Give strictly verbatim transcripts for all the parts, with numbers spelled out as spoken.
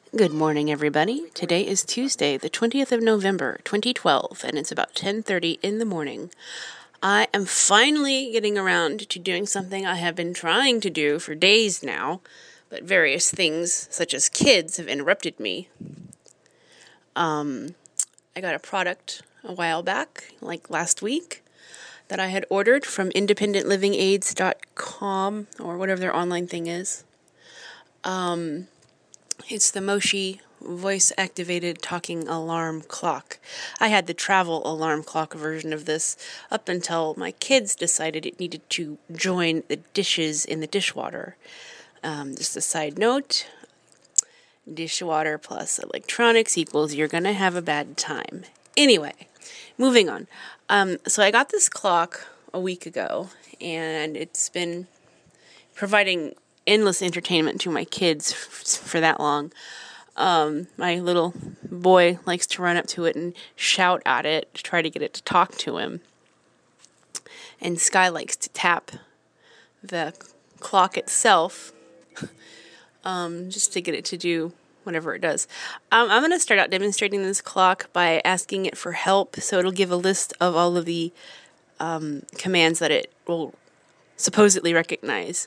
Good morning, everybody. Today is Tuesday, the twentieth of November, twenty twelve, and it's about ten thirty in the morning. I am finally getting around to doing something I have been trying to do for days now, but various things, such as kids, have interrupted me. Um, I got a product a while back, like last week, that I had ordered from independent living aids dot com, or whatever their online thing is. Um... It's the Moshi voice-activated talking alarm clock. I had the travel alarm clock version of this up until my kids decided it needed to join the dishes in the dishwater. Um, just a side note, dishwater plus electronics equals you're going to have a bad time. Anyway, moving on. Um, so I got this clock a week ago, and it's been providing endless entertainment to my kids f- for that long. Um, my little boy likes to run up to it and shout at it to try to get it to talk to him. And Sky likes to tap the clock itself um, just to get it to do whatever it does. Um, I'm going to start out demonstrating this clock by asking it for help. So it'll give a list of all of the um, commands that it will supposedly recognize.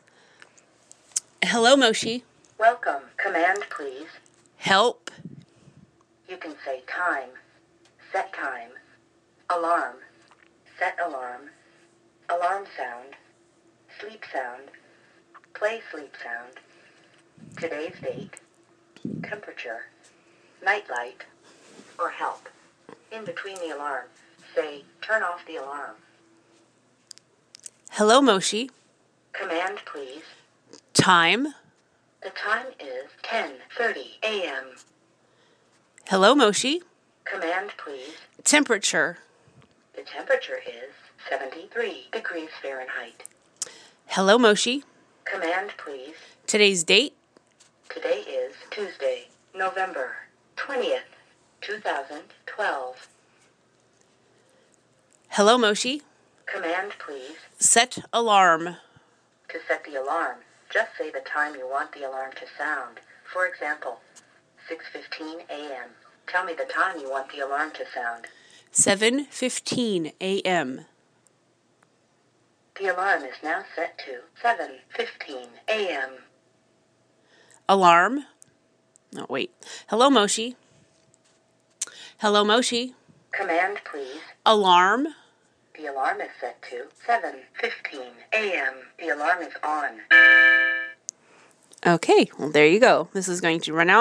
Hello, Moshi. Welcome. Command, please. Help. You can say time, set time, alarm, set alarm, alarm sound, sleep sound, play sleep sound, today's date, temperature, night light, or help. In between the alarm, say turn off the alarm. Hello, Moshi. Command, please. Time. The time is ten thirty a.m. Hello, Moshi. Command, please. Temperature. The temperature is seventy-three degrees Fahrenheit. Hello, Moshi. Command, please. Today's date. Today is Tuesday, November twentieth, two thousand twelve. Hello, Moshi. Command, please. Set alarm. To set the alarm, just say the time you want the alarm to sound. For example, six fifteen a.m. Tell me the time you want the alarm to sound. seven fifteen a.m. The alarm is now set to seven fifteen a.m. Alarm. Oh, wait. Hello, Moshi. Hello, Moshi. Command, please. Alarm. The alarm is set to seven fifteen a.m. The alarm is on. Okay, well, there you go. This is going to run out.